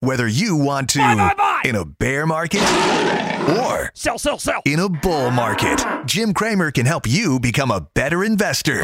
Whether you want to Buy. in a bear market or Sell. in a bull market, Jim Cramer can help you become a better investor.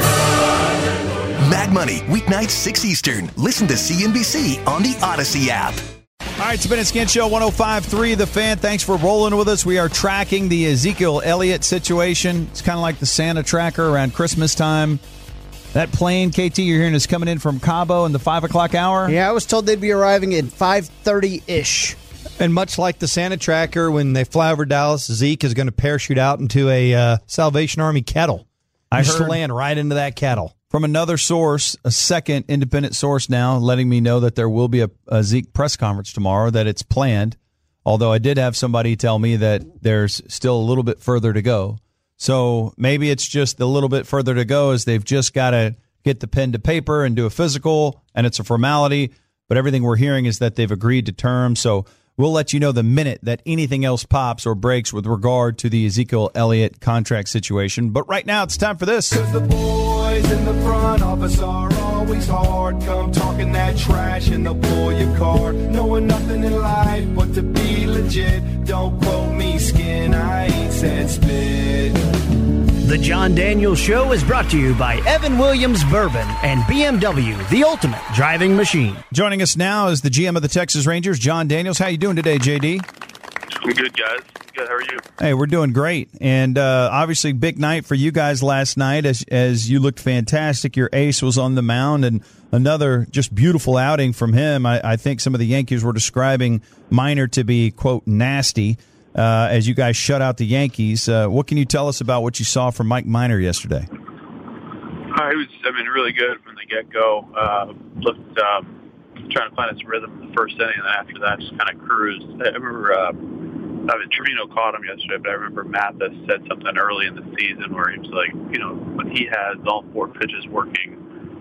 Mag Money, weeknights 6 Eastern. Listen to CNBC on the Odyssey app. All right, Spin and Skin Show 105.3 The Fan. Thanks for rolling with us. We are tracking the Ezekiel Elliott situation. It's kind of like the Santa tracker around Christmas time. That plane, KT, you're hearing, is coming in from Cabo in the 5 o'clock hour? Yeah, I was told they'd be arriving at 5:30-ish. And much like the Santa tracker, when they fly over Dallas, Zeke is going to parachute out into a Salvation Army kettle. I Just heard land right into that kettle. from another source, a second independent source now, letting me know that there will be a Zeke press conference tomorrow, that it's planned. Although I did have somebody tell me that there's still a little bit further to go. So maybe it's just a little bit further to go as they've just got to get the pen to paper and do a physical, and it's a formality. But everything we're hearing is that they've agreed to terms. So we'll let you know the minute that anything else pops or breaks with regard to the Ezekiel Elliott contract situation. But right now it's time for this. 'Cause the boys in the front office are always hard. Come talking that trash and they'll pull your card. Knowing nothing in life but to be legit. Don't quote me, Skin, I ain't said spit. The John Daniels Show is brought to you by Evan Williams Bourbon and BMW, the ultimate driving machine. Joining us now is the GM of the Texas Rangers, John Daniels. How you doing today, JD? I'm good, guys. Good. How are you? Hey, we're doing great. And obviously, big night for you guys last night as you looked fantastic. Your ace was on the mound, and another just beautiful outing from him. I think some of the Yankees were describing Minor to be, quote, nasty. As you guys shut out the Yankees. What can you tell us about what you saw from Mike Minor yesterday? He was, really good from the get-go. Looked trying to find his rhythm in the first inning, and then after that just kind of cruised. I remember Trevino caught him yesterday, but I remember Mathis said something early in the season where he was like, when he has all four pitches working,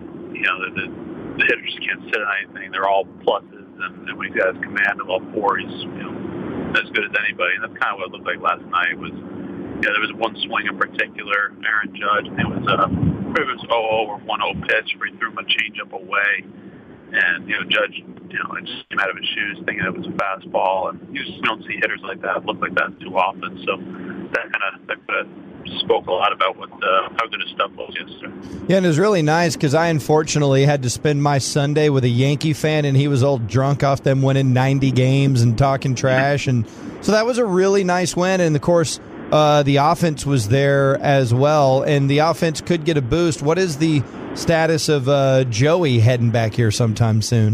the hitters can't sit on anything. They're all pluses, and when he's got his command of all four, he's, as good as anybody, and that's kind of what it looked like last night. There was one swing in particular, Aaron Judge, and it was 0-0 or 1-0 pitch where he threw him a changeup away, and Judge, it just came out of his shoes thinking it was a fastball, and you just don't see hitters like that look like that too often. So that kind of spoke a lot about how good his stuff was yesterday. Yeah, and it was really nice because I unfortunately had to spend my Sunday with a Yankee fan, and he was all drunk off them winning 90 games and talking trash. And so that was a really nice win. And, of course, the offense was there as well, and the offense could get a boost. What is the status of Joey heading back here sometime soon?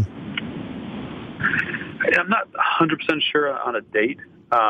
I'm not 100% sure on a date.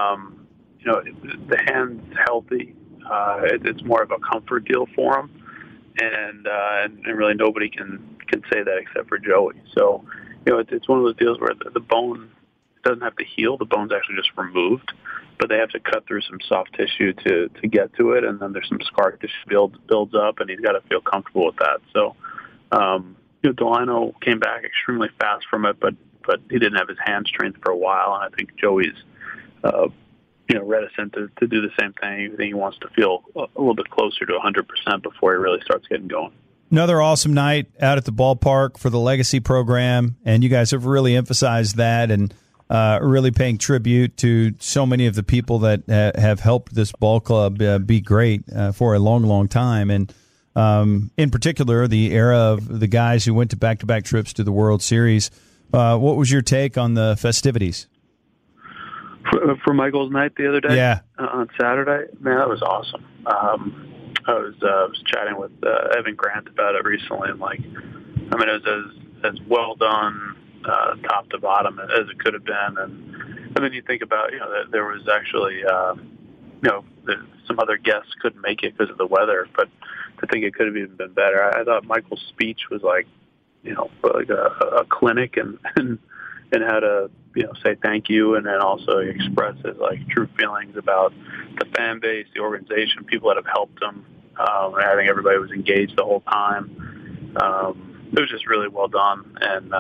The hand's healthy. It's more of a comfort deal for him, and really nobody can say that except for Joey. So, it's one of those deals where the bone doesn't have to heal. The bone's actually just removed, but they have to cut through some soft tissue to get to it, and then there's some scar tissue builds up, and he's got to feel comfortable with that. So, Delano came back extremely fast from it, but he didn't have his hand strength for a while, and I think Joey's reticent to do the same thing. I think he wants to feel a little bit closer to 100% before he really starts getting going. Another awesome night out at the ballpark for the Legacy program, and you guys have really emphasized that and really paying tribute to so many of the people that have helped this ball club be great for a long, long time. And in particular, the era of the guys who went to back-to-back trips to the World Series. What was your take on the festivities? For Michael's night the other day, yeah, on Saturday, man, that was awesome. I was chatting with Evan Grant about it recently, and it was as well done, top to bottom, as it could have been. And you think about, that there was actually, some other guests couldn't make it because of the weather, but I think it could have even been better. I thought Michael's speech was like a clinic and how to say thank you, and then also express his true feelings about the fan base, the organization, people that have helped him. I think everybody was engaged the whole time. It was just really well done, and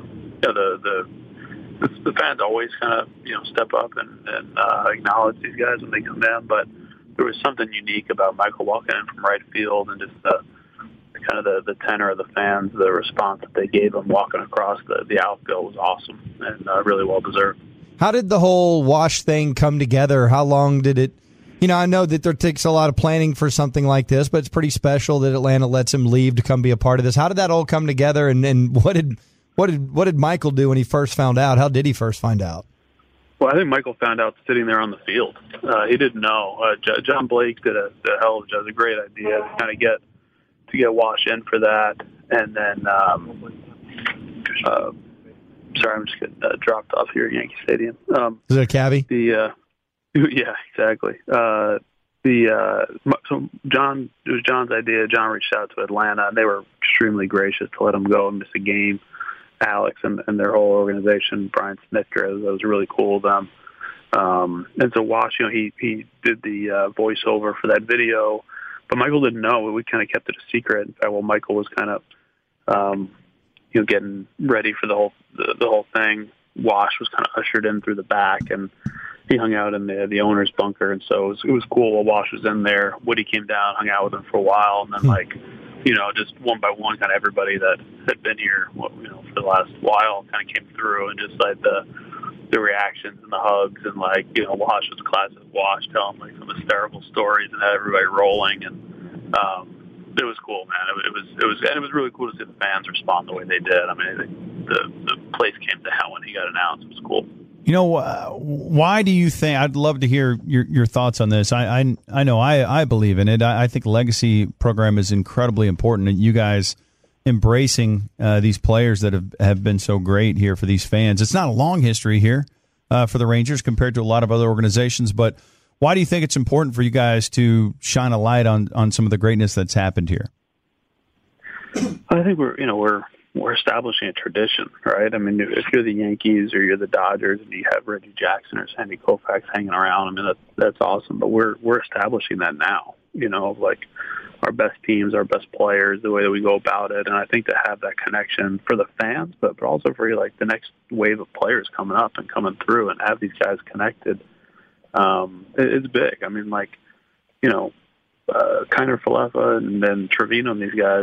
the fans always kind of step up and acknowledge these guys when they come in, but there was something unique about Michael walking in from right field and just the kind of the tenor of the fans, the response that they gave him walking across the outfield was awesome and really well deserved. How did the whole Wash thing come together? How long did it? I know that there takes a lot of planning for something like this, but it's pretty special that Atlanta lets him leave to come be a part of this. How did that all come together? And what did Michael do when he first found out? How did he first find out? Well, I think Michael found out sitting there on the field. He didn't know. John Blake did a hell of a job. It was a great idea to kind of get Wash in for that, and then sorry, I'm just getting dropped off here at Yankee Stadium. Is it a cabbie? Yeah, exactly. So John, it was John's idea. John reached out to Atlanta, and they were extremely gracious to let him go and miss a game. Alex and their whole organization, Brian Snitker, that was really cool of them. And so Wash, he did the voiceover for that video, but Michael didn't know. We kind of kept it a secret. In fact, while Michael was kind of, getting ready for the whole thing, Wash was kind of ushered in through the back, and he hung out in the owner's bunker. And so it was cool while Wash was in there. Woody came down, hung out with him for a while, and then just one by one, kind of everybody that had been here, for the last while kind of came through, and just like the reactions and the hugs, and Wash was classic Wash, telling like some hysterical stories and had everybody rolling, and it was cool, man. It was really cool to see the fans respond the way they did. I mean, I think the place came down when he got announced. It was cool. Why do you think? I'd love to hear your thoughts on this. I know I believe in it. I think the legacy program is incredibly important, and you guys embracing these players that have been so great here for these fans. It's not a long history here for the Rangers compared to a lot of other organizations, but why do you think it's important for you guys to shine a light on some of the greatness that's happened here? I think we're establishing a tradition, right? I mean, if you're the Yankees or you're the Dodgers and you have Reggie Jackson or Sandy Koufax hanging around, I mean, that's awesome. But we're establishing that now, like our best teams, our best players, the way that we go about it. And I think to have that connection for the fans, but also for like the next wave of players coming up and coming through, and have these guys connected, it's big. I mean, Kiner Falefa and then Trevino and these guys,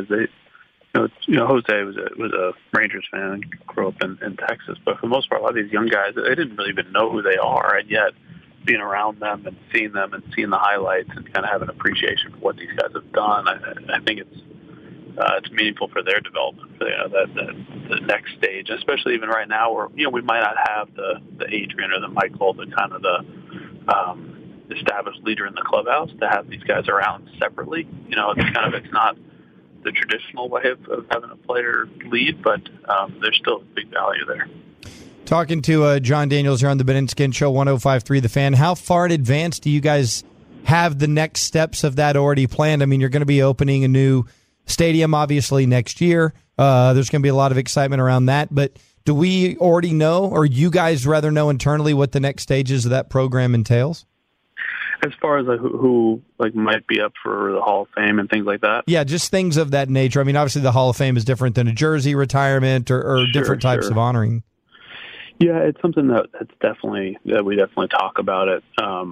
Jose was a Rangers fan and grew up in Texas, but for the most part, a lot of these young guys, they didn't really even know who they are, and yet being around them and seeing the highlights and kind of have an appreciation for what these guys have done, I think it's meaningful for their development, for the next stage, especially even right now where we might not have the Adrian or the Michael, the kind of the established leader in the clubhouse, to have these guys around separately. It's not the traditional way of having a player lead, but there's still a big value there. Talking to John Daniels here on the Ben and Skin Show, 105.3 The Fan. How far in advance do you guys have the next steps of that already planned? I mean, you're going to be opening a new stadium, obviously, next year. There's going to be a lot of excitement around that, but do we already know, or you guys rather know internally, what the next stages of that program entails? As far as who might be up for the Hall of Fame and things like that? Yeah, just things of that nature. I mean, obviously the Hall of Fame is different than a jersey retirement or different types of honoring. Yeah, it's something that's definitely, that we definitely talk about it,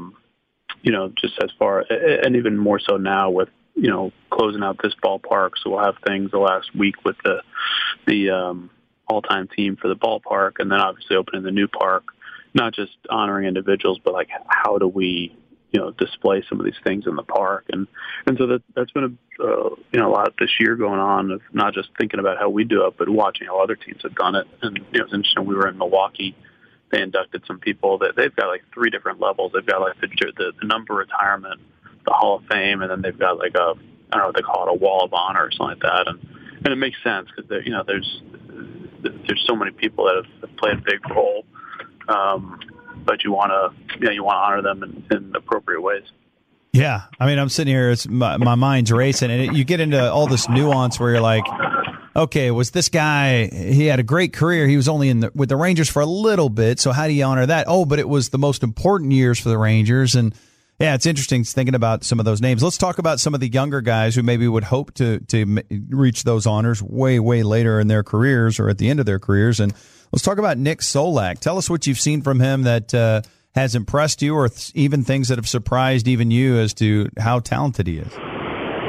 just as far, and even more so now with, closing out this ballpark. So we'll have things the last week with the all-time team for the ballpark, and then obviously opening the new park, not just honoring individuals, but how do we display some of these things in the park, and so that's been a lot this year going on of not just thinking about how we do it, but watching how other teams have done it. And it was interesting. We were in Milwaukee. They inducted some people that they've got 3 different levels. They've got the number retirement, the Hall of Fame, and then they've got I don't know what they call it, a Wall of Honor or something like that. And it makes sense because there's so many people that have played a big role. But you want to honor them in appropriate ways. Yeah, I mean, I'm sitting here, my mind's racing, and you get into all this nuance where you're like, okay, was this guy? He had a great career. He was only with the Rangers for a little bit. So how do you honor that? Oh, but it was the most important years for the Rangers, and yeah, it's interesting thinking about some of those names. Let's talk about some of the younger guys who maybe would hope to reach those honors way later in their careers or at the end of their careers, and let's talk about Nick Solak. Tell us what you've seen from him that has impressed you, or even things that have surprised even you as to how talented he is.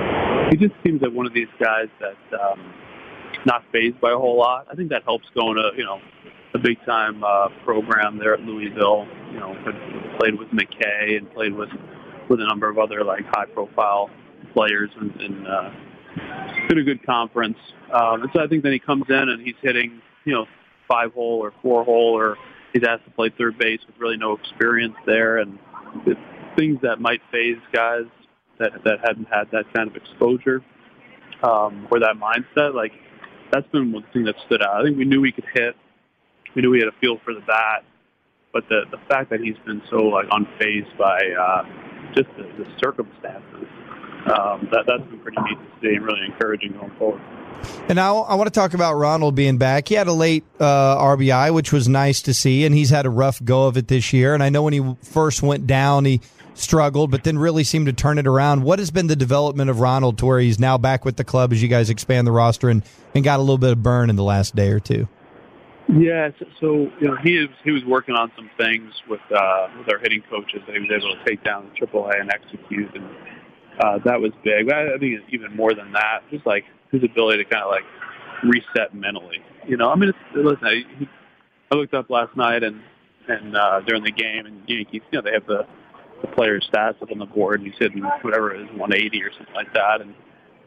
he just seems like one of these guys that's not fazed by a whole lot. I think that helps going to, a big-time program there at Louisville. Played with McKay and played with a number of other, high-profile players and been a good conference. And so I think that he comes in and he's hitting, 5-hole or 4-hole, or he's asked to play third base with really no experience there. And it's things that might faze guys that hadn't had that kind of exposure or that mindset. That's been one thing that stood out. I think we knew he could hit. We knew he had a feel for the bat. But the fact that he's been so unfazed by just the circumstances, that's been pretty neat to see and really encouraging going forward. And now I want to talk about Ronald being back. He had a late RBI, which was nice to see, and he's had a rough go of it this year. And I know when he first went down, he struggled, but then really seemed to turn it around. What has been the development of Ronald to where he's now back with the club as you guys expand the roster and got a little bit of burn in the last day or two? Yeah, so he was working on some things with our hitting coaches that he was able to take down to AAA and execute, and that was big. But I think it's even more than that, just his ability to kind of reset mentally. Listen, I looked up last night and during the game, and Yankees, they have the player's stats up on the board, and he's hitting whatever it is, 180 or something like that, and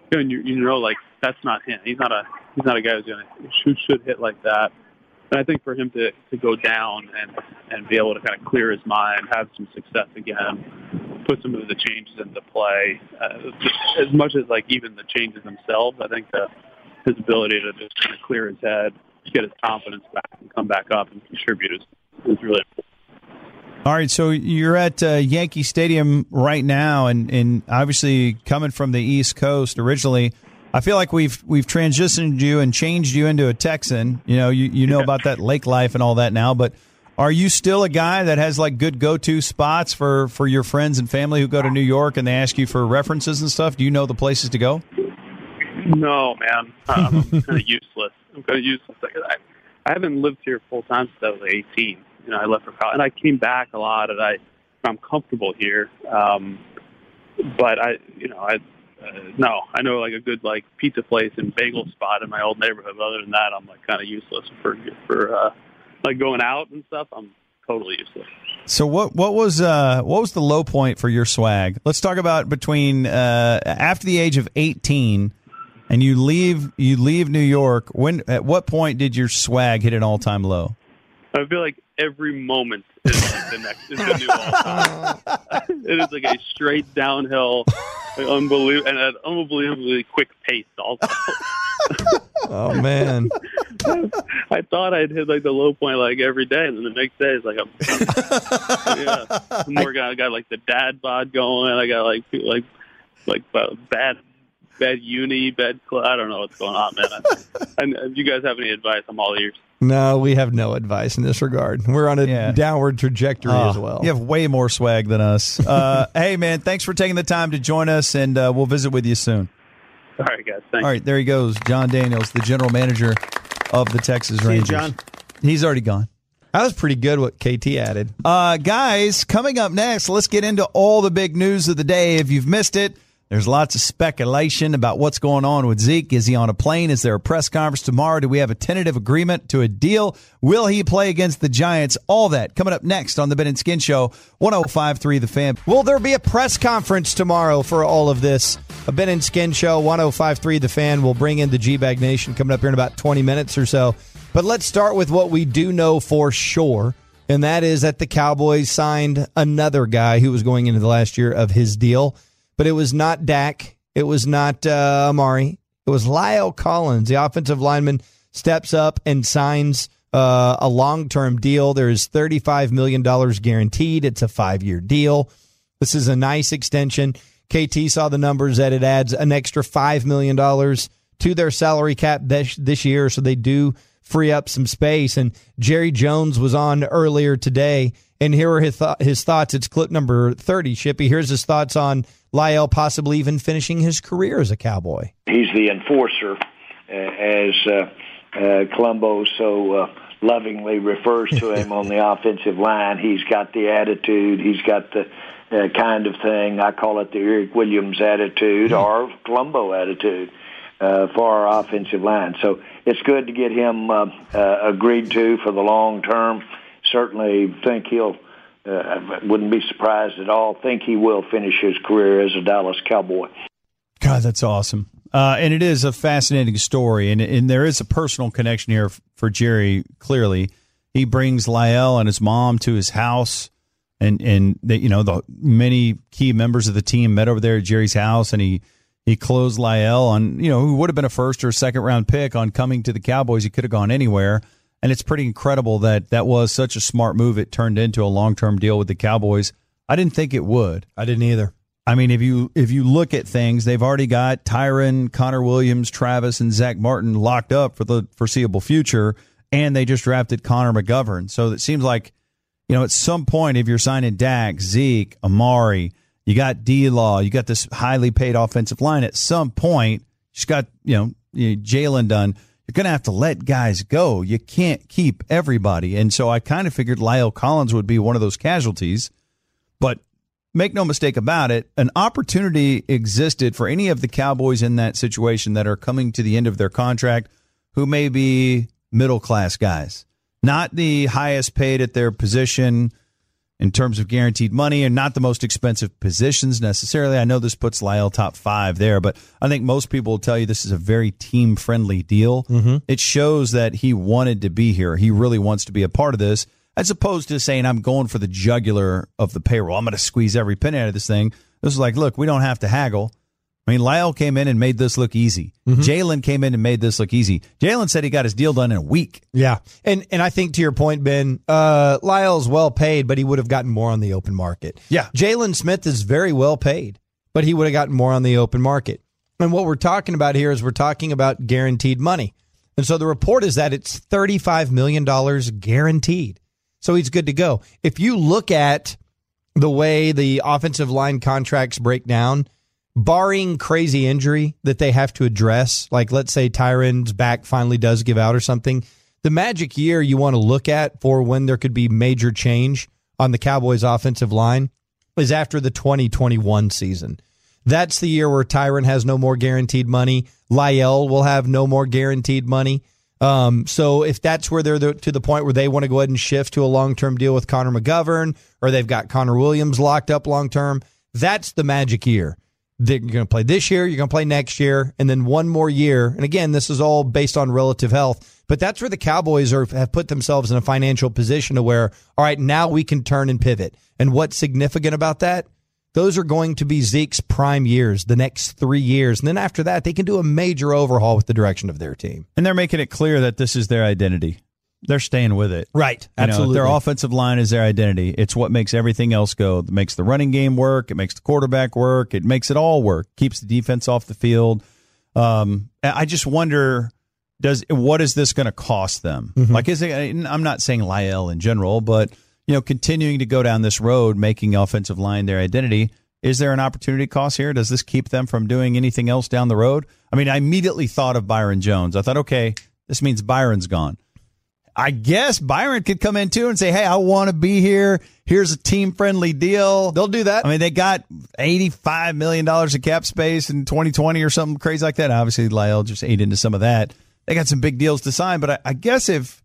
that's not him. He's not a guy who's should hit like that. And I think for him to go down and be able to kind of clear his mind, have some success again, put some of the changes into play, just as much as even the changes themselves, I think that his ability to just kind of clear his head, get his confidence back, and come back up and contribute is really important. All right, so you're at Yankee Stadium right now, and obviously coming from the East Coast originally, I feel like we've transitioned you and changed you into a Texan. You know about that lake life and all that now, but are you still a guy that has good go-to spots for your friends and family who go to New York and they ask you for references and stuff? Do you know the places to go? No, man. I'm kind of useless. I haven't lived here full time since I was 18. I left for college, and I came back a lot, and I'm comfortable here. But no, I know a good pizza place and bagel spot in my old neighborhood. But other than that, I'm kind of useless for going out and stuff. I'm totally useless. So what was the low point for your swag? Let's talk about between after the age of 18 and you leave New York. At what point did your swag hit an all-time low? I feel like every moment is the new all-time. It is a straight downhill, unbelievable, and an unbelievably quick pace also. Oh man! I thought I'd hit the low point every day, and then the next day is I'm more I got the dad bod going. I got bad uni, bad club. I don't know what's going on, man. And if you guys have any advice, I'm all ears. No, we have no advice in this regard. We're on a downward trajectory as well. You have way more swag than us. Hey, man, thanks for taking the time to join us, and we'll visit with you soon. All right, guys. Thanks. All right, there he goes, John Daniels, the general manager of the Texas Rangers. See you, John. He's already gone. That was pretty good what KT added. Guys, coming up next, let's get into all the big news of the day. If you've missed it, there's lots of speculation about what's going on with Zeke. Is he on a plane? Is there a press conference tomorrow? Do we have a tentative agreement to a deal? Will he play against the Giants? All that coming up next on the Ben and Skin Show, 105.3 The Fan. Will there be a press conference tomorrow for all of this? A Ben and Skin Show, 105.3 The Fan. We'll bring in the G-Bag Nation coming up here in about 20 minutes or so. But let's start with what we do know for sure, and that is that the Cowboys signed another guy who was going into the last year of his deal. But it was not Dak. It was not Amari. It was La'el Collins. The offensive lineman steps up and signs a long-term deal. There is $35 million guaranteed. It's a 5-year deal. This is a nice extension. KT saw the numbers that it adds an extra $5 million to their salary cap this year, so they do free up some space. And Jerry Jones was on earlier today, and here are his thoughts. It's clip number 30, Shippy. Here's his thoughts on La'el possibly even finishing his career as a Cowboy. He's the enforcer, as Colombo so lovingly refers to him on the offensive line. He's got the attitude. He's got the kind of thing. I call it the Eric Williams attitude or Colombo attitude for our offensive line. So it's good to get him agreed to for the long term. Certainly think he'll, wouldn't be surprised at all, think he will finish his career as a Dallas Cowboy. God, that's awesome. And it is a fascinating story, and there is a personal connection here for Jerry, clearly. He brings La'el and his mom to his house, and they, the many key members of the team met over there at Jerry's house, and he closed La'el on, who would have been a first or second round pick on coming to the Cowboys. He could have gone anywhere, and it's pretty incredible that was such a smart move. It turned into a long-term deal with the Cowboys. I didn't think it would. I didn't either. I mean, if you look at things, they've already got Tyron, Connor Williams, Travis, and Zach Martin locked up for the foreseeable future, and they just drafted Connor McGovern. So it seems like, at some point, if you're signing Dak, Zeke, Amari, you got D-Law, you got this highly paid offensive line, at some point, you just got, Jalen done, you're going to have to let guys go. You can't keep everybody. And so I kind of figured La'el Collins would be one of those casualties, but make no mistake about it, an opportunity existed for any of the Cowboys in that situation that are coming to the end of their contract who may be middle-class guys, not the highest paid at their position in terms of guaranteed money and not the most expensive positions necessarily. I know this puts La'el top 5 there, but I think most people will tell you this is a very team-friendly deal. Mm-hmm. It shows that he wanted to be here. He really wants to be a part of this, as opposed to saying, I'm going for the jugular of the payroll. I'm going to squeeze every penny out of this thing. This is like, look, we don't have to haggle. I mean, La'el came in and made this look easy. Mm-hmm. Jalen came in and made this look easy. Jalen said he got his deal done in a week. Yeah, and I think to your point, Ben, La'el's well paid, but he would have gotten more on the open market. Yeah. Jalen Smith is very well paid, but he would have gotten more on the open market. And what we're talking about here is we're talking about guaranteed money. And so the report is that it's $35 million guaranteed. So he's good to go. If you look at the way the offensive line contracts break down, barring crazy injury that they have to address, like let's say Tyron's back finally does give out or something, the magic year you want to look at for when there could be major change on the Cowboys offensive line is after the 2021 season. That's the year where Tyron has no more guaranteed money. La'el will have no more guaranteed money. So if that's where they're to the point where they want to go ahead and shift to a long-term deal with Connor McGovern, or they've got Connor Williams locked up long-term, that's the magic year. You're going to play this year, you're going to play next year, and then one more year. And again, this is all based on relative health, but that's where the Cowboys have put themselves in a financial position to where, all right, now we can turn and pivot. And what's significant about that? Those are going to be Zeke's prime years, the next 3 years. And then after that, they can do a major overhaul with the direction of their team. And they're making it clear that this is their identity. They're staying with it. Right. Absolutely. Their offensive line is their identity. It's what makes everything else go. It makes the running game work. It makes the quarterback work. It makes it all work. Keeps the defense off the field. I just wonder, what is this going to cost them? Mm-hmm. Like, I'm not saying La'el in general, but continuing to go down this road, making offensive line their identity, is there an opportunity cost here? Does this keep them from doing anything else down the road? I mean, I immediately thought of Byron Jones. I thought, okay, this means Byron's gone. I guess Byron could come in too and say, hey, I want to be here. Here's a team-friendly deal. They'll do that. I mean, they got $85 million of cap space in 2020 or something crazy like that. Obviously, La'el just ate into some of that. They got some big deals to sign, but I guess if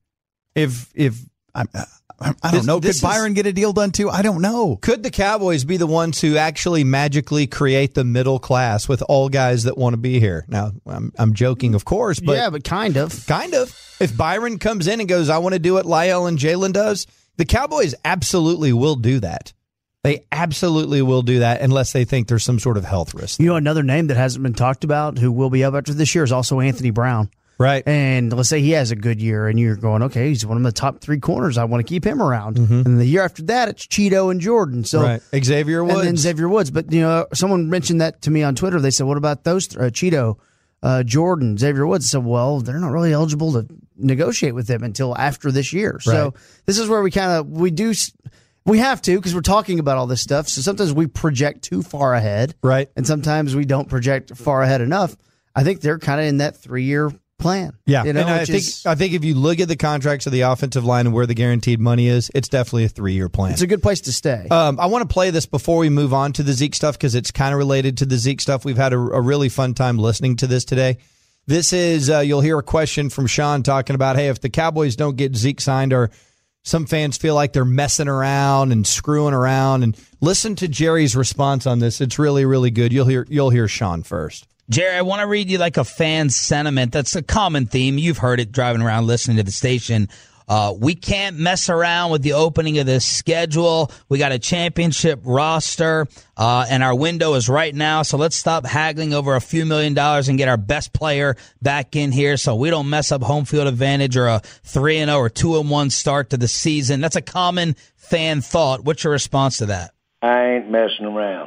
I don't know. Could Byron get a deal done too? I don't know. Could the Cowboys be the ones who actually magically create the middle class with all guys that want to be here? Now, I'm joking, of course, but yeah, but kind of. Kind of. If Byron comes in and goes, I want to do what La'el and Jalen does, the Cowboys absolutely will do that. They absolutely will do that unless they think there's some sort of health risk. Another name that hasn't been talked about who will be up after this year is also Anthony Brown. Right. And let's say he has a good year and you're going, okay, he's one of the top 3 corners. I want to keep him around. Mm-hmm. And the year after that, it's Cheeto and Jordan. So right. Xavier Woods. And then Xavier Woods. But, someone mentioned that to me on Twitter. They said, what about those Cheeto, Jordan, Xavier Woods? So, well, they're not really eligible to negotiate with them until after this year. Right. So this is where we have to, because we're talking about all this stuff. So sometimes we project too far ahead. Right. And sometimes we don't project far ahead enough. I think they're kind of in that 3-year plan. Yeah, you know, and I think if you look at the contracts of the offensive line and where the guaranteed money is, it's definitely a 3-year plan. It's a good place to stay. I want to play this before we move on to the Zeke stuff because it's kind of related to the Zeke stuff. We've had a really fun time listening to this today. This is, you'll hear a question from Sean talking about, hey, if the Cowboys don't get Zeke signed, or some fans feel like they're messing around and screwing around. And listen to Jerry's response on this. It's really, really good. You'll hear Sean first. Jerry, I want to read you like a fan's sentiment. That's a common theme. You've heard it driving around listening to the station. We can't mess around with the opening of this schedule. We got a championship roster, and our window is right now. So let's stop haggling over a few $1 million and get our best player back in here so we don't mess up home field advantage or a 3-0 or 2-1 start to the season. That's a common fan thought. What's your response to that? I ain't messing around.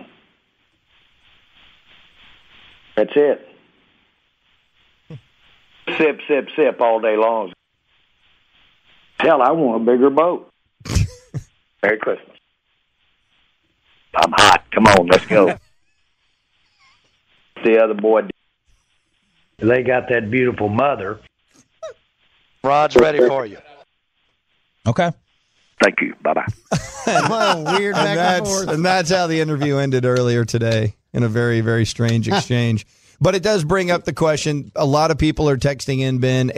That's it. Sip, sip, sip all day long. Hell, I want a bigger boat. Merry Christmas. I'm hot. Come on, let's go. The other boy. They got that beautiful mother. Rod's ready for you. Okay. Thank you. Bye-bye. Weird back and forth. And that's how the interview ended earlier today in a very, very strange exchange. But it does bring up the question. A lot of people are texting in, Ben,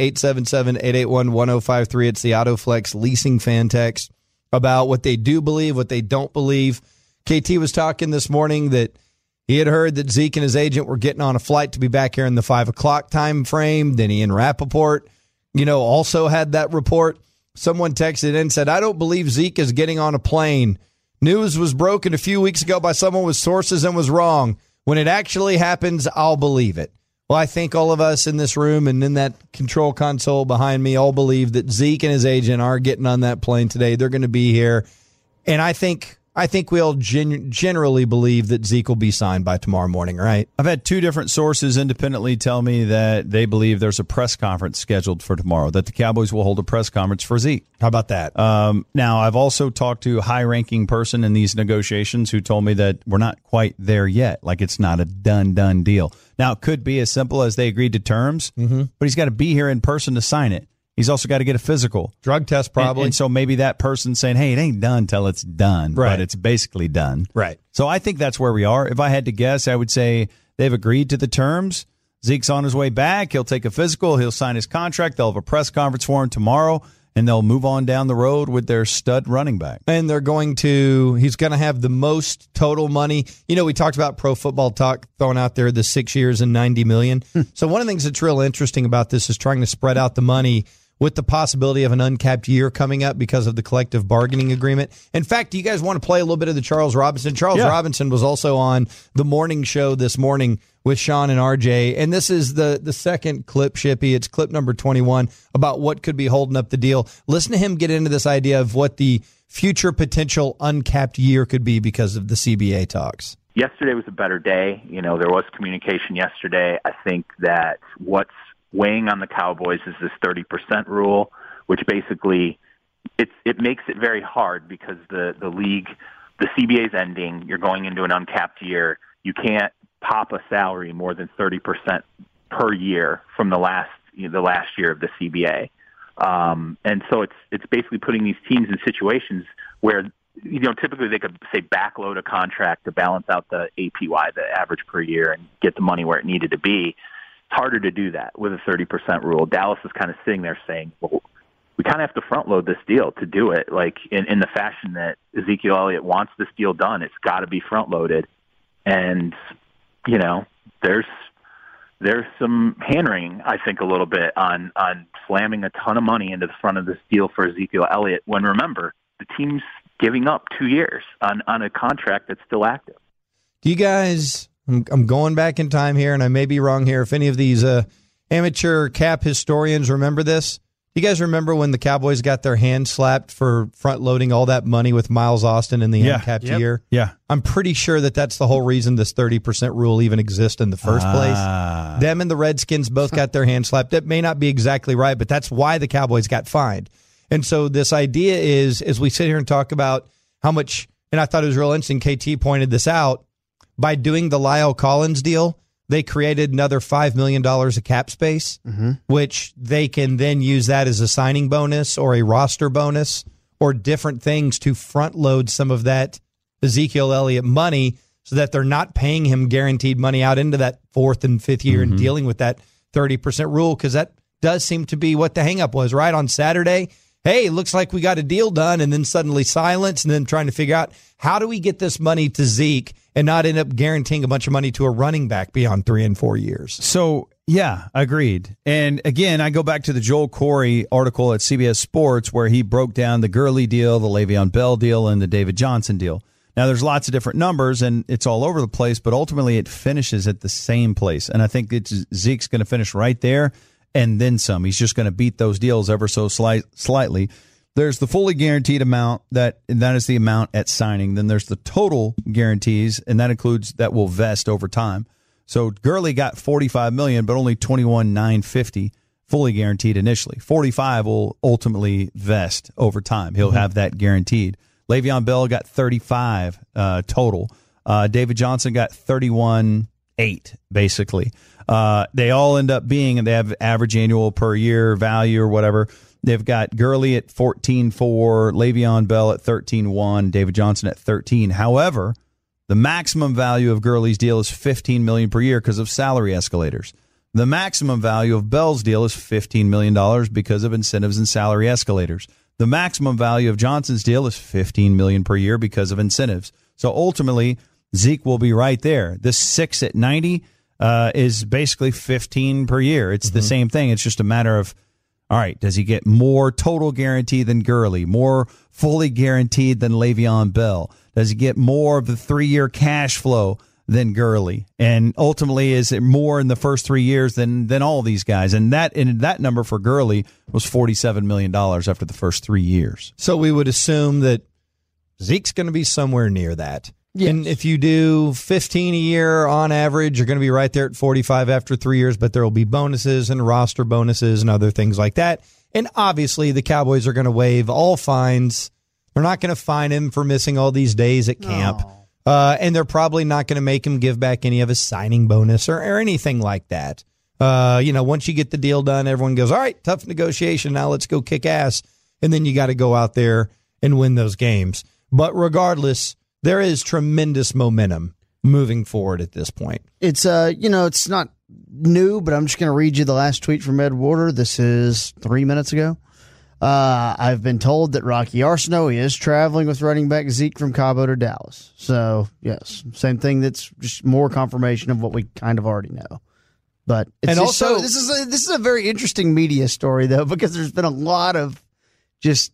877-881-1053. It's the AutoFlex leasing fan text about what they do believe, what they don't believe. KT was talking this morning that he had heard that Zeke and his agent were getting on a flight to be back here in the 5 o'clock time frame. Then Ian Rappaport, also had that report. Someone texted in and said, I don't believe Zeke is getting on a plane. News was broken a few weeks ago by someone with sources and was wrong. When it actually happens, I'll believe it. Well, I think all of us in this room and in that control console behind me all believe that Zeke and his agent are getting on that plane today. They're going to be here. And I think we all generally believe that Zeke will be signed by tomorrow morning, right? I've had 2 different sources independently tell me that they believe there's a press conference scheduled for tomorrow, that the Cowboys will hold a press conference for Zeke. How about that? Now, I've also talked to a high-ranking person in these negotiations who told me that we're not quite there yet, like it's not a done deal. Now, it could be as simple as they agreed to terms, but he's got to be here in person to sign it. He's also got to get a physical. Drug test, probably. And so maybe that person's saying, hey, it ain't done till it's done. Right. But it's basically done. Right. So I think that's where we are. If I had to guess, I would say they've agreed to the terms. Zeke's on his way back. He'll take a physical. He'll sign his contract. They'll have a press conference for him tomorrow, and they'll move on down the road with their stud running back. And he's going to have the most total money. We talked about Pro Football Talk throwing out there the 6 years and $90 million. So one of the things that's real interesting about this is trying to spread out the money with the possibility of an uncapped year coming up because of the collective bargaining agreement. In fact, do you guys want to play a little bit of the Charles Robinson? Charles Robinson was also on the morning show this morning with Sean and RJ, and this is the second clip, Shippy. It's clip number 21 about what could be holding up the deal. Listen to him get into this idea of what the future potential uncapped year could be because of the CBA talks. Yesterday was a better day. There was communication yesterday. I think that what's weighing on the Cowboys is this 30% rule, which basically it makes it very hard because the league, the CBA is ending. You're going into an uncapped year. You can't pop a salary more than 30% per year from the last year of the CBA. And so it's basically putting these teams in situations where typically they could say backload a contract to balance out the APY, the average per year, and get the money where it needed to be. It's harder to do that with a 30% rule. Dallas is kind of sitting there saying, well, we kind of have to front load this deal to do it. Like in the fashion that Ezekiel Elliott wants this deal done, it's got to be front loaded. And, there's some hand-wringing, I think, a little bit on slamming a ton of money into the front of this deal for Ezekiel Elliott when, remember, the team's giving up 2 years on a contract that's still active. Do you guys... I'm going back in time here, and I may be wrong here. If any of these amateur cap historians remember this, you guys remember when the Cowboys got their hands slapped for front-loading all that money with Miles Austin in the uncapped year? Yeah. I'm pretty sure that's the whole reason this 30% rule even exists in the first place. Them and the Redskins both got their hands slapped. That may not be exactly right, but that's why the Cowboys got fined. And so this idea is, as we sit here and talk about how much, and I thought it was real interesting, KT pointed this out, by doing the Lyle Collins deal, they created another $5 million of cap space, which they can then use that as a signing bonus or a roster bonus or different things to front load some of that Ezekiel Elliott money so that they're not paying him guaranteed money out into that fourth and fifth year and dealing with that 30% rule, because that does seem to be what the hang-up was, right? On Saturday, hey, looks like we got a deal done, and then suddenly silence, and then trying to figure out how do we get this money to Zeke and not end up guaranteeing a bunch of money to a running back beyond 3 and 4 years. So, yeah, agreed. And again, I go back to the Joel Corey article at CBS Sports where he broke down the Gurley deal, the Le'Veon Bell deal, and the David Johnson deal. Now, there's lots of different numbers, and it's all over the place, but ultimately it finishes at the same place. And I think Zeke's going to finish right there and then some. He's just going to beat those deals ever so slightly. There's the fully guaranteed amount, and that is the amount at signing. Then there's the total guarantees, and that includes that will vest over time. So Gurley got $45 million, but only $21,950 fully guaranteed initially. $45 will ultimately vest over time. He'll have that guaranteed. Le'Veon Bell got $35 total. David Johnson got $31,800 basically. They all end up being, and they have average annual per year value or whatever. They've got Gurley at $14,400, Le'Veon Bell at $13,100, David Johnson at $13,000. However, the maximum value of Gurley's deal is $15 million per year because of salary escalators. The maximum value of Bell's deal is $15 million because of incentives and salary escalators. The maximum value of Johnson's deal is $15 million per year because of incentives. So ultimately, Zeke will be right there. This 6 at 90 is basically 15 per year. It's the same thing. It's just a matter of, all right, does he get more total guarantee than Gurley, more fully guaranteed than Le'Veon Bell? Does he get more of the 3-year cash flow than Gurley? And ultimately, is it more in the first 3 years than all these guys? And that number for Gurley was $47 million after the first 3 years. So we would assume that Zeke's going to be somewhere near that. Yes. And if you do 15 a year on average, you're going to be right there at 45 after 3 years, but there will be bonuses and roster bonuses and other things like that. And obviously, the Cowboys are going to waive all fines. They're not going to fine him for missing all these days at camp. And they're probably not going to make him give back any of his signing bonus or anything like that. Once you get the deal done, everyone goes, all right, tough negotiation. Now let's go kick ass. And then you got to go out there and win those games. But regardless, there is tremendous momentum moving forward at this point. It's it's not new, but I'm just going to read you the last tweet from Ed Warder. This is 3 minutes ago. I've been told that Rocky Arsenault is traveling with running back Zeke from Cabo to Dallas. So, yes, same thing. That's just more confirmation of what we kind of already know. But it's and also, this is a very interesting media story, though, because there's been a lot of it's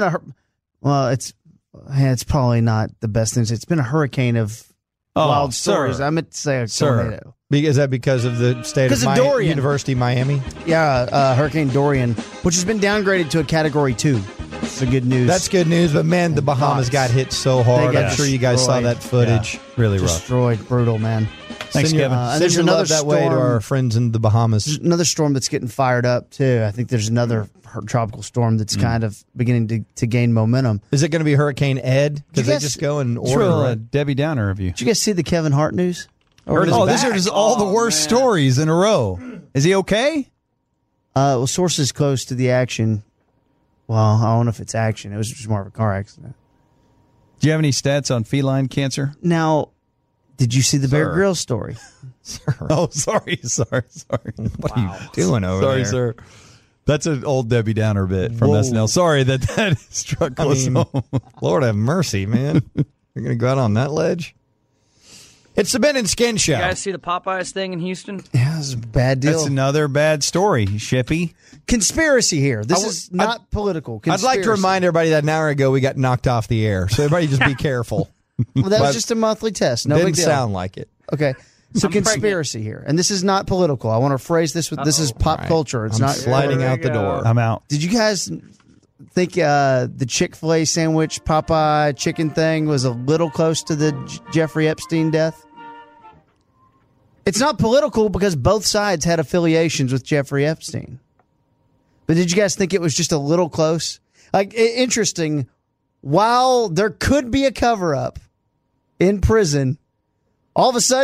probably not the best things. It's been a hurricane of wild stories. I meant to say a tornado. Is that because of the state of University of Miami? Yeah, Hurricane Dorian, which has been downgraded to a Category 2. That's the good news. That's good news, but man, the Bahamas got hit so hard. I'm sure you guys saw that footage. Yeah, really rough. Destroyed, brutal, man. Thanks, Kevin. And there's another that way to our friends in the Bahamas. There's another storm that's getting fired up, too. I think there's another tropical storm that's kind of beginning to gain momentum. Is it going to be Hurricane Ed? Because they just go and order a Debbie Downer review. Did you guys see the Kevin Hart news? These are just all the worst stories in a row. Is he okay? Well, sources close to the action. Well, I don't know if it's action. It was just more of a car accident. Do you have any stats on feline cancer? Now, did you see the Bear Grylls story? Oh, sorry. What are you doing over there? Sorry, sir. That's an old Debbie Downer bit from SNL. Sorry that struck close home. Lord have mercy, man. You're going to go out on that ledge? It's the Ben and Skin Show. You guys see the Popeyes thing in Houston? Yeah, it's a bad deal. That's another bad story, Shippy. Conspiracy here. This is not political. Conspiracy. I'd like to remind everybody that an hour ago we got knocked off the air. So everybody just be careful. Well, that was just a monthly test. No big deal. Didn't sound like it. Okay. So conspiracy here. And this is not political. I want to phrase this with this is pop culture. It's not sliding out the door. I'm out. Did you guys think the Chick-fil-A sandwich Popeye chicken thing was a little close to the Jeffrey Epstein death? It's not political because both sides had affiliations with Jeffrey Epstein. But did you guys think it was just a little close? Like, interesting, while there could be a cover-up in prison, all of a sudden,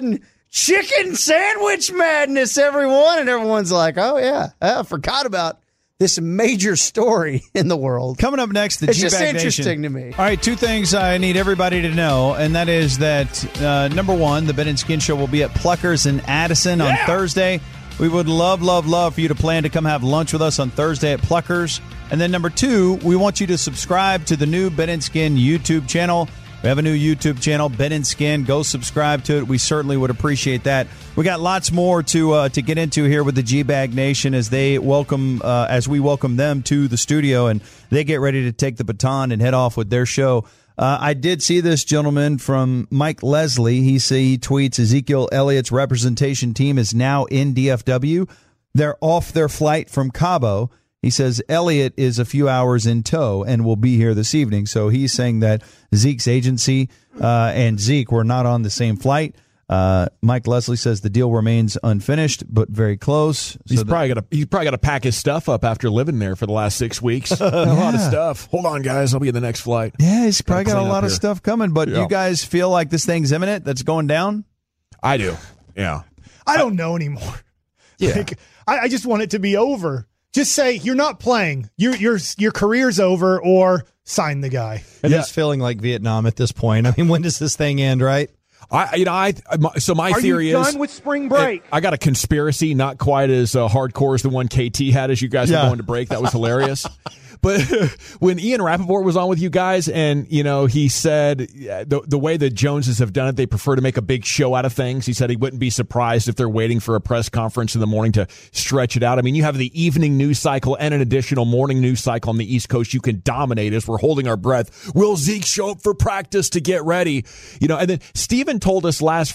chicken sandwich madness, everyone. And everyone's like, oh, yeah, I forgot about this major story in the world. Coming up next, the It's G-Bag just Nation. interesting to me. All right, two things I need everybody to know, and that is that, number one, the Ben and Skin Show will be at Pluckers in Addison on Thursday. We would love for you to plan to come have lunch with us on Thursday at Pluckers. And then number two, we want you to subscribe to the new Ben and Skin YouTube channel. We have a new YouTube channel, Ben and Skin. Go subscribe to it. We certainly would appreciate that. We got lots more to get into here with the G-Bag Nation as they as we welcome them to the studio and they get ready to take the baton and head off with their show. I did see this gentleman from Mike Leslie. He tweets, Ezekiel Elliott's representation team is now in DFW. They're off their flight from Cabo. He says Elliott is a few hours in tow and will be here this evening. So he's saying that Zeke's agency and Zeke were not on the same flight. Mike Leslie says the deal remains unfinished, but very close. He's probably got to pack his stuff up after living there for the last 6 weeks. A lot of stuff. Hold on, guys. I'll be in the next flight. Yeah, he's probably got a lot of stuff coming. But you guys feel like this thing's imminent? That's going down? I do. Yeah. I don't know anymore. Yeah. Like, I just want it to be over. Just say you're not playing. Your career's over, or sign the guy. It is feeling like Vietnam at this point. I mean, when does this thing end, right? My theory is, are you done with spring break? I got a conspiracy, not quite as hardcore as the one KT had as you guys were going to break. That was hilarious. But when Ian Rappaport was on with you guys, and he said the way the Joneses have done it, they prefer to make a big show out of things. He said he wouldn't be surprised if they're waiting for a press conference in the morning to stretch it out. I mean, you have the evening news cycle and an additional morning news cycle on the East Coast. You can dominate as we're holding our breath. Will Zeke show up for practice to get ready? And then Stephen Jones told us last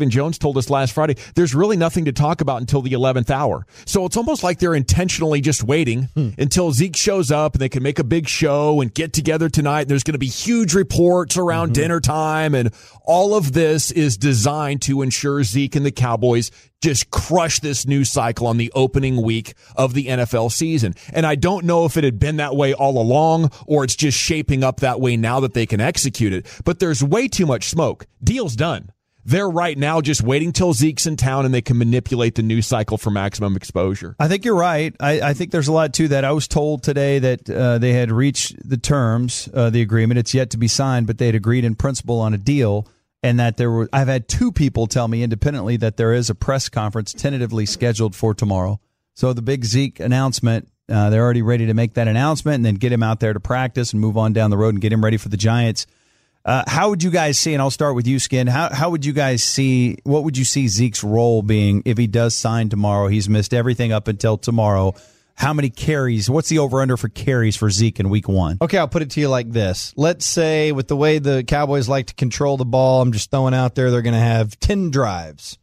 Friday, there's really nothing to talk about until the 11th hour. So it's almost like they're intentionally just waiting until Zeke shows up and they can make a big show and get together tonight. There's going to be huge reports around dinner time, and all of this is designed to ensure Zeke and the Cowboys just crush this news cycle on the opening week of the NFL season. And I don't know if it had been that way all along or it's just shaping up that way now that they can execute it. But there's way too much smoke. Deal's done. They're right now just waiting till Zeke's in town and they can manipulate the news cycle for maximum exposure. I think you're right. I think there's a lot to that. I was told today that they had reached the terms, the agreement. It's yet to be signed, but they had agreed in principle on a deal, and that I've had two people tell me independently that there is a press conference tentatively scheduled for tomorrow. So the big Zeke announcement, they're already ready to make that announcement and then get him out there to practice and move on down the road and get him ready for the Giants. How would you guys see, and I'll start with you, Skin, how would you guys see, what would you see Zeke's role being if he does sign tomorrow? He's missed everything up until tomorrow. How many carries? What's the over-under for carries for Zeke in week one? Okay, I'll put it to you like this. Let's say with the way the Cowboys like to control the ball, I'm just throwing out there, they're going to have 10 drives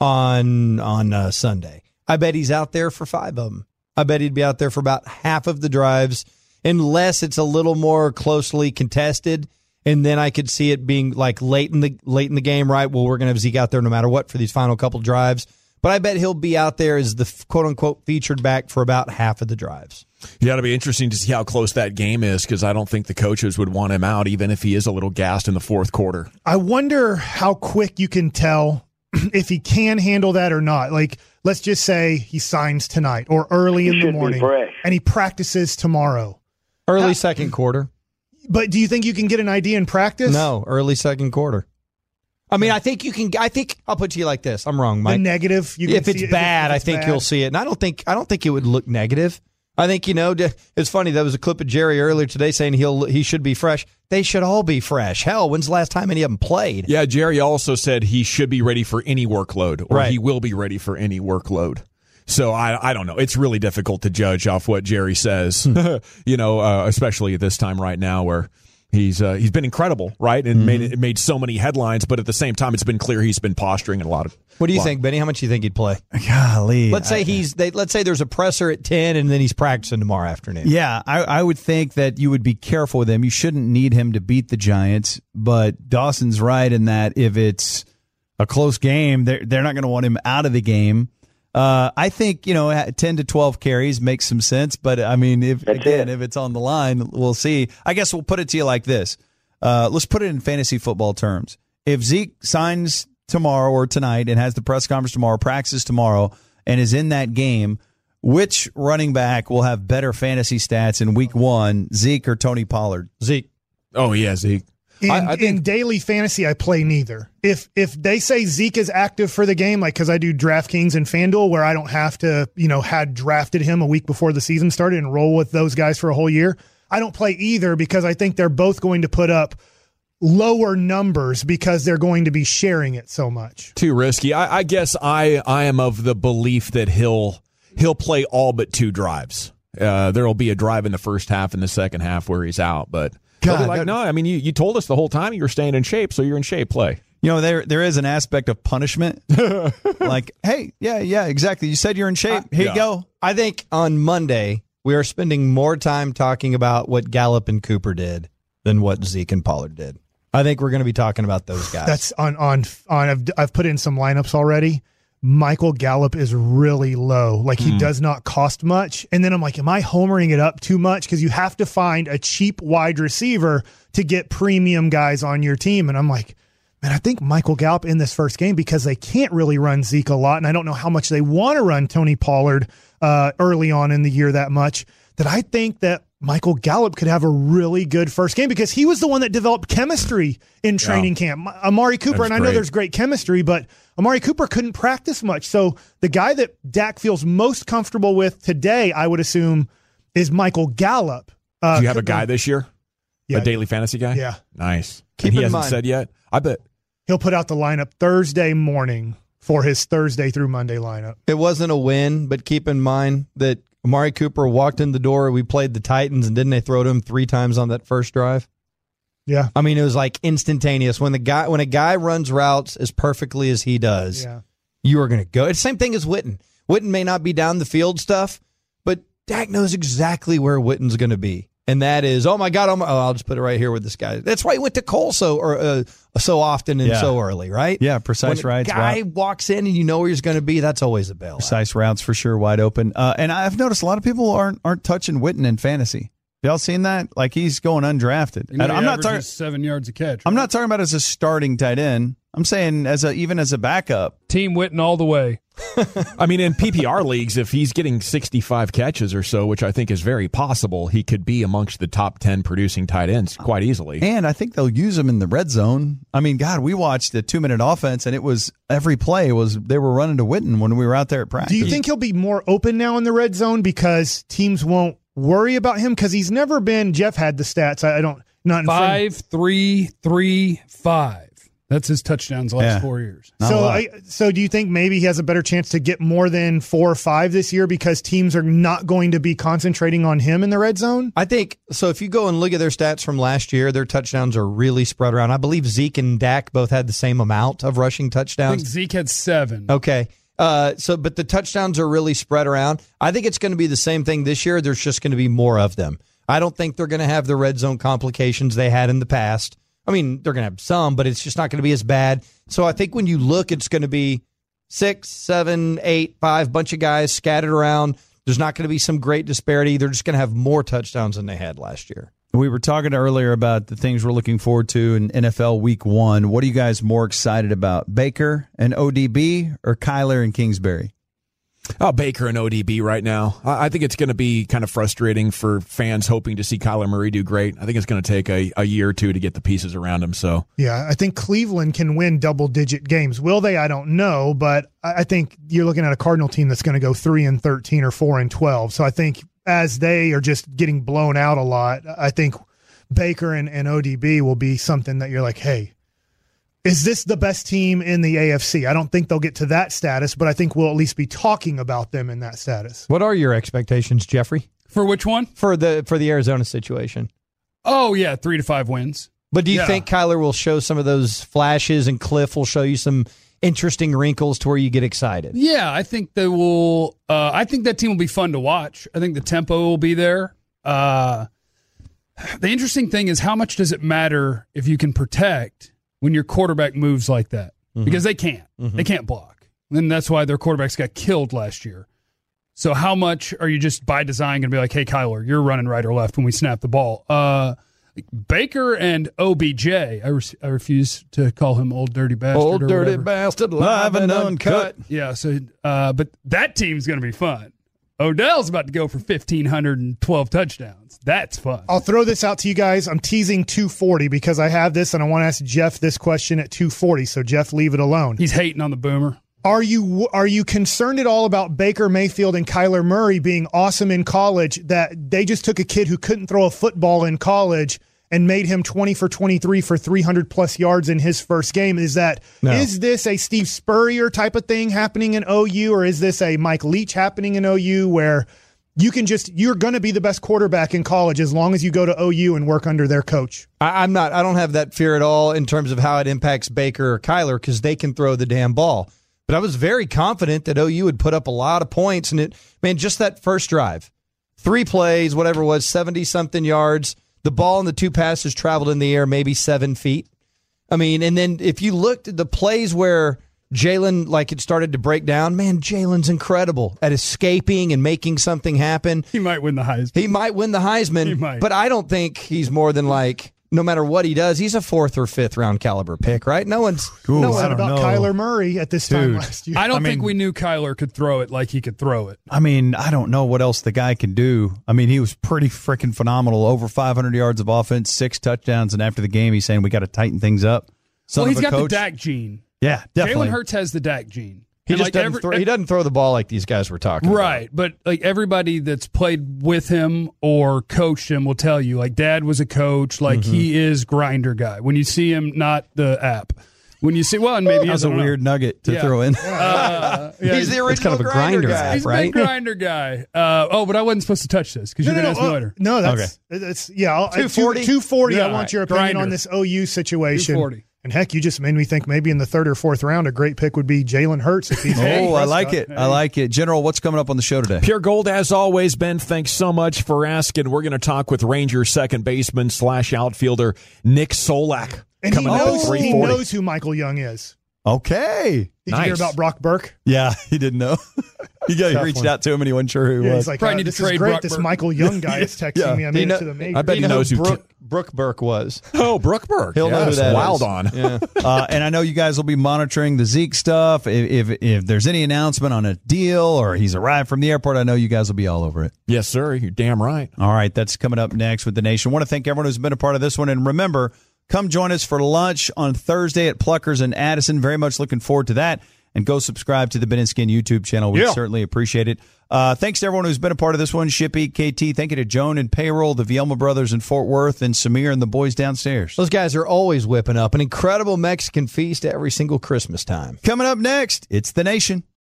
on Sunday. I bet he's out there for 5 of them. I bet he'd be out there for about half of the drives, unless it's a little more closely contested. And then I could see it being like late in the game, right? Well, we're going to have Zeke out there no matter what for these final couple drives. But I bet he'll be out there as the quote-unquote featured back for about half of the drives. Yeah, it'll be interesting to see how close that game is, because I don't think the coaches would want him out, even if he is a little gassed in the fourth quarter. I wonder how quick you can tell if he can handle that or not. Like, let's just say he signs tonight or early in the morning, and he practices tomorrow. Early second quarter. But do you think you can get an idea in practice? No, early second quarter. I mean, I think you can. I think I'll put it to you like this. I'm wrong, Mike. The negative. If it's bad, I think you'll see it. And I don't think it would look negative. I think it's funny. There was a clip of Jerry earlier today saying he should be fresh. They should all be fresh. Hell, when's the last time any of them played? Yeah, Jerry also said he should be ready for any workload, or right. He will be ready for any workload. So I don't know. It's really difficult to judge off what Jerry says, especially at this time right now where he's been incredible, right? And made so many headlines, but at the same time, it's been clear he's been posturing in a lot of. What do you think, Benny? How much do you think he'd play? Golly. Let's say there's a presser at 10 and then he's practicing tomorrow afternoon. Yeah, I would think that you would be careful with him. You shouldn't need him to beat the Giants, but Dawson's right in that if it's a close game, they're not going to want him out of the game. I think 10 to 12 carries makes some sense, but I mean, if it's on the line, we'll see. I guess we'll put it to you like this. Let's put it in fantasy football terms. If Zeke signs tomorrow or tonight and has the press conference tomorrow, practices tomorrow, and is in that game, which running back will have better fantasy stats in week 1, Zeke or Tony Pollard? Zeke. Oh, yeah, Zeke. In daily fantasy, I play neither. If they say Zeke is active for the game, like because I do DraftKings and FanDuel, where I don't have to, had drafted him a week before the season started and roll with those guys for a whole year, I don't play either because I think they're both going to put up lower numbers because they're going to be sharing it so much. Too risky. I guess I am of the belief that he'll play all but 2 drives. There will be a drive in the first half and the second half where he's out, but. God, no, I mean, you told us the whole time you were staying in shape, so you're in shape. Play. There is an aspect of punishment. Like, hey, yeah, exactly. You said you're in shape. Here you go. I think on Monday we are spending more time talking about what Gallup and Cooper did than what Zeke and Pollard did. I think we're going to be talking about those guys. That's on. I've put in some lineups already. Michael Gallup is really low. Like, he does not cost much. And then I'm like, am I homering it up too much? Because you have to find a cheap wide receiver to get premium guys on your team. And I'm like, man, I think Michael Gallup in this first game, because they can't really run Zeke a lot, and I don't know how much they want to run Tony Pollard early on in the year that much, that I think that Michael Gallup could have a really good first game because he was the one that developed chemistry in training camp. Amari Cooper, and I know there's great chemistry, but Amari Cooper couldn't practice much. So the guy that Dak feels most comfortable with today, I would assume, is Michael Gallup. Do you have a guy this year? Yeah. A daily fantasy guy? Yeah. Nice. Keep he in hasn't mind, said yet? I bet. He'll put out the lineup Thursday morning for his Thursday through Monday lineup. It wasn't a win, but keep in mind that Amari Cooper walked in the door. We played the Titans, and didn't they throw to him 3 times on that first drive? Yeah. I mean, it was like instantaneous. When a guy runs routes as perfectly as he does, you are going to go. It's the same thing as Witten. Witten may not be down the field stuff, but Dak knows exactly where Witten's going to be. And that is, oh my God, I'll just put it right here with this guy. That's why he went to Cole so often and so early, right? Yeah, precise routes. When a guy walks in and you know where he's going to be, that's always a bail. Precise routes for sure, wide open. And I've noticed a lot of people aren't touching Witten in fantasy. Y'all seen that? Like, he's going undrafted. I'm not talking 7 yards a catch. Right? I'm not talking about as a starting tight end. I'm saying even as a backup. Team Witten all the way. I mean, in PPR leagues, if he's getting 65 catches or so, which I think is very possible, he could be amongst the top 10 producing tight ends quite easily. And I think they'll use him in the red zone. I mean, God, we watched a 2-minute offense, and it was every play they were running to Witten when we were out there at practice. Do you think he'll be more open now in the red zone because teams won't worry about him? Because he's never been. Jeff had the stats. I don't. Not in 5, 3, 3, 5. That's his touchdowns the last 4 years. So do you think maybe he has a better chance to get more than 4 or 5 this year because teams are not going to be concentrating on him in the red zone? I think so. If you go and look at their stats from last year, their touchdowns are really spread around. I believe Zeke and Dak both had the same amount of rushing touchdowns. I think Zeke had 7. Okay. But the touchdowns are really spread around. I think it's going to be the same thing this year. There's just going to be more of them. I don't think they're going to have the red zone complications they had in the past. I mean, they're going to have some, but it's just not going to be as bad. So I think when you look, it's going to be 6, 7, 8, 5, bunch of guys scattered around. There's not going to be some great disparity. They're just going to have more touchdowns than they had last year. We were talking earlier about the things we're looking forward to in NFL Week 1. What are you guys more excited about, Baker and ODB or Kyler and Kingsbury? Oh, Baker and ODB right now. I think it's going to be kind of frustrating for fans hoping to see Kyler Murray do great. I think it's going to take a year or two to get the pieces around him. So yeah, I think Cleveland can win double-digit games. Will they? I don't know, but I think you're looking at a Cardinal team that's going to go 3-13 or 4-12. So I think as they are just getting blown out a lot, I think Baker and ODB will be something that you're like, hey, is this the best team in the AFC? I don't think they'll get to that status, but I think we'll at least be talking about them in that status. What are your expectations, Jeffrey? For which one? For the Arizona situation. Oh, yeah, 3 to 5 wins. But do you think Kyler will show some of those flashes and Cliff will show you some interesting wrinkles to where you get excited? Yeah, I think they will. I think that team will be fun to watch. I think the tempo will be there. The interesting thing is how much does it matter if you can protect when your quarterback moves like that? Because they can't. They can't block. And that's why their quarterbacks got killed last year. So how much are you just by design going to be like, hey, Kyler, you're running right or left when we snap the ball? Baker and OBJ. I refuse to call him old dirty bastard. Old dirty bastard, live and uncut. Yeah. So, but that team's going to be fun. Odell's about to go for 1,512 touchdowns. That's fun. I'll throw this out to you guys. I'm teasing 240 because I have this, and I want to ask Jeff this question at 240. So, Jeff, leave it alone. He's hating on the boomer. Are you concerned at all about Baker Mayfield and Kyler Murray being awesome in college, that they just took a kid who couldn't throw a football in college and made him 20 for 23 for 300-plus yards in his first game? Is this a Steve Spurrier type of thing happening in OU, or is this a Mike Leach happening in OU where you're going to be the best quarterback in college as long as you go to OU and work under their coach? I don't have that fear at all in terms of how it impacts Baker or Kyler because they can throw the damn ball. But I was very confident that OU would put up a lot of points. And just that first drive, 3 plays, whatever it was, 70-something yards. The ball and the 2 passes traveled in the air maybe 7 feet. And then if you looked at the plays where Jalen, it started to break down, Jalen's incredible at escaping and making something happen. He might win the Heisman. He might. But I don't think he's more than no matter what he does, he's a 4th or 5th round caliber pick, right? No one's about Kyler Murray at this time last year. I don't think we knew Kyler could throw it like he could throw it. I don't know what else the guy can do. He was pretty freaking phenomenal. Over 500 yards of offense, 6 touchdowns, and after the game, he's saying we got to tighten things up. He's got the Dak gene. Yeah, definitely. Jalen Hurts has the Dak gene. He doesn't throw the ball like these guys were talking about. Right, but everybody that's played with him or coached him will tell you, Dad was a coach, he is grinder guy. When you see him, not the app. When you see, and maybe that's a weird nugget to throw in. He's the original kind of a grinder guy, he's right? He's a big grinder guy. But I wasn't supposed to touch this because you're going to ask me later. No, that's 240. 240. I want your opinion on this OU situation. 240. And heck, you just made me think maybe in the 3rd or 4th round, a great pick would be Jalen Hurts. If he's I like it. I like it. General, what's coming up on the show today? Pure Gold, as always, Ben, thanks so much for asking. We're going to talk with Rangers second baseman / outfielder Nick Solak. And he knows who Michael Young is. Okay. Did you hear about Brock Burke? Yeah, he didn't know. He reached out to him and he wasn't sure who he was. He's like, Probably need this to trade is great. Brock This Burke. Michael Young guy is texting me. I made it to the major. I bet he knows who Brooke Burke was. Oh, Brooke Burke. He'll know who that Wild is. on. Yeah. And I know you guys will be monitoring the Zeke stuff. If there's any announcement on a deal or he's arrived from the airport, I know you guys will be all over it. Yes, sir. You're damn right. All right, that's coming up next with The Nation. I want to thank everyone who's been a part of this one. And remember, come join us for lunch on Thursday at Pluckers in Addison. Very much looking forward to that. And go subscribe to the Ben and Skin YouTube channel. We certainly appreciate it. Thanks to everyone who's been a part of this one. Shippy, KT, thank you to Joan and Payroll, the Vielma brothers in Fort Worth, and Samir and the boys downstairs. Those guys are always whipping up an incredible Mexican feast every single Christmas time. Coming up next, it's The Nation.